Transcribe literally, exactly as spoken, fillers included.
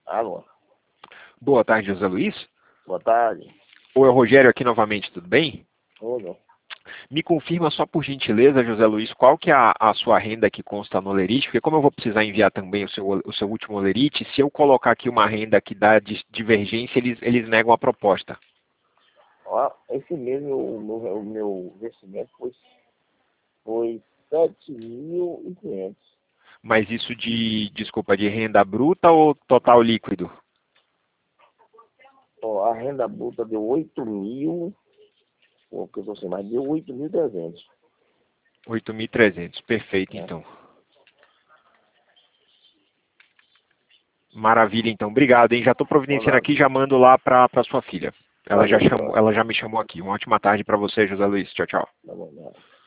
Alô. Boa tarde, José Luiz. Boa tarde. Oi, é o Rogério aqui novamente, tudo bem? Tudo. Me confirma só por gentileza, José Luiz, qual que é a, a sua renda que consta no Olerite, porque como eu vou precisar enviar também o seu, o seu último Olerite, se eu colocar aqui uma renda que dá di- divergência, eles, eles negam a proposta. Ó, esse mês o meu, o meu investimento foi, foi sete mil e quinhentos. Mas isso de, desculpa, de renda bruta ou total líquido? Ó, a renda bruta deu oito mil, porque eu tô sem mais, deu oito mil e trezentos. oito mil e trezentos, perfeito Né? então. Maravilha então, obrigado, hein? Já estou Bom, providenciando nada. aqui, já mando lá para sua filha. Ela já Valeu, chamou, cara. ela já me chamou aqui. Uma ótima tarde para você, José Luiz. Tchau, tchau. Tá bom, nada.